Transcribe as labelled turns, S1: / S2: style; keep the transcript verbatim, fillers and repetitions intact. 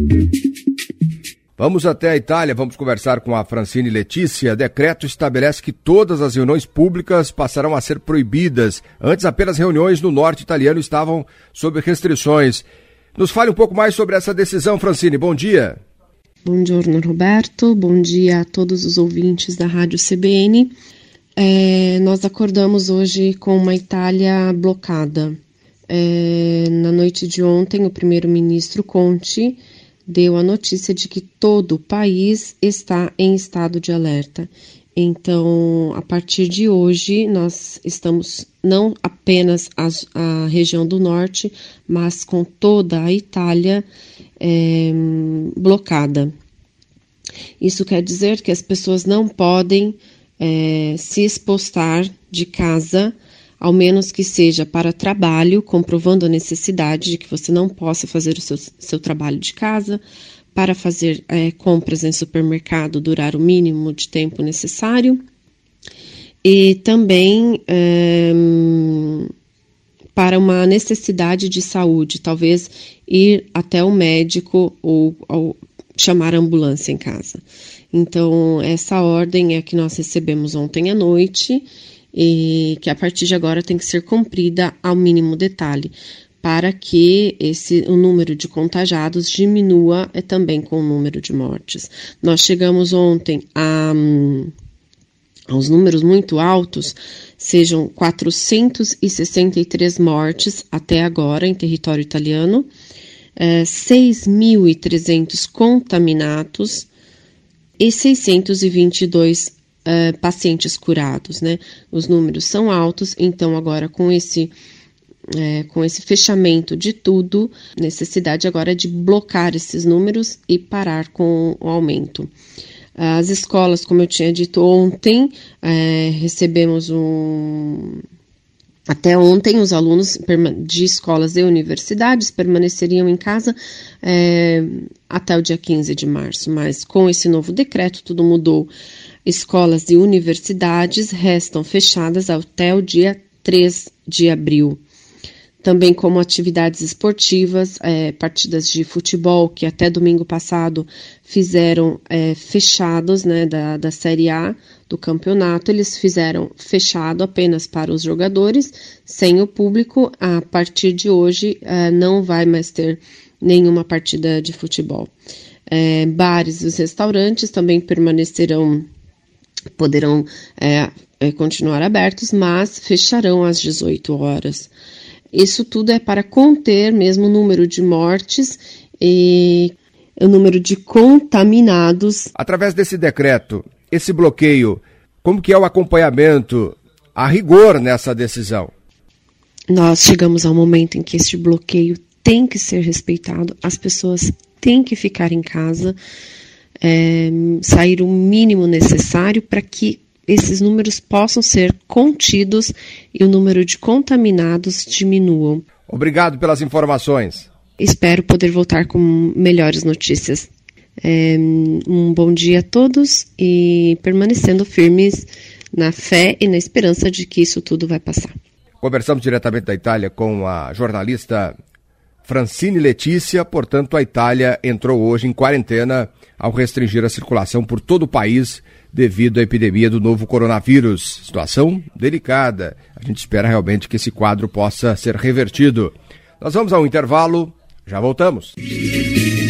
S1: Vamos até a Itália, vamos conversar com a Francine Letícia. Decreto estabelece que todas as reuniões públicas passarão a ser proibidas. Antes, apenas reuniões no norte italiano estavam sob restrições. Nos fale um pouco mais sobre essa decisão, Francine. Bom dia.
S2: Bom dia, Roberto. Bom dia a todos os ouvintes da Rádio C B N. É, nós acordamos hoje com uma Itália blocada. É, na noite de ontem, o primeiro-ministro Conte deu a notícia de que todo o país está em estado de alerta. Então, a partir de hoje, nós estamos não apenas a, a região do norte, mas com toda a Itália é, blocada. Isso quer dizer que as pessoas não podem é, se expostar de casa, ao menos que seja para trabalho, comprovando a necessidade de que você não possa fazer o seu, seu trabalho de casa, para fazer é, compras em supermercado, durar o mínimo de tempo necessário, e também é, para uma necessidade de saúde, talvez ir até o médico ou, ou chamar a ambulância em casa. Então, essa ordem é a que nós recebemos ontem à noite, e que a partir de agora tem que ser cumprida ao mínimo detalhe, para que esse, o número de contagiados diminua é, também com o número de mortes. Nós chegamos ontem a, aos números muito altos, sejam quatrocentas e sessenta e três mortes até agora em território italiano, é, seis mil e trezentos contaminados e seiscentos e vinte e dois Uh, pacientes curados, né? Os números são altos, então agora com esse, é, com esse fechamento de tudo, necessidade agora é de blocar esses números e parar com o aumento. As escolas, como eu tinha dito ontem, é, recebemos um... Até ontem, os alunos de escolas e universidades permaneceriam em casa é, até o dia quinze de março, mas com esse novo decreto tudo mudou. Escolas e universidades restam fechadas até o dia três de abril. Também como atividades esportivas, é, partidas de futebol, que até domingo passado fizeram é, fechados, né, da, da Série A do campeonato, eles fizeram fechado apenas para os jogadores, sem o público. A partir de hoje é, não vai mais ter nenhuma partida de futebol. É, bares e os restaurantes também permanecerão poderão é, é, continuar abertos, mas fecharão às dezoito horas. Isso tudo é para conter mesmo o número de mortes e o número de contaminados.
S1: Através desse decreto, esse bloqueio, como que é o acompanhamento a rigor nessa decisão?
S2: Nós chegamos ao momento em que esse bloqueio tem que ser respeitado, as pessoas têm que ficar em casa, É, sair o mínimo necessário para que esses números possam ser contidos e o número de contaminados diminuam.
S1: Obrigado pelas informações.
S2: Espero poder voltar com melhores notícias. É, um bom dia a todos e permanecendo firmes na fé e na esperança de que isso tudo vai passar.
S1: Conversamos diretamente da Itália com a jornalista Francine Letícia. Portanto, a Itália entrou hoje em quarentena ao restringir a circulação por todo o país devido à epidemia do novo coronavírus. Situação delicada. A gente espera realmente que esse quadro possa ser revertido. Nós vamos a um intervalo, já voltamos.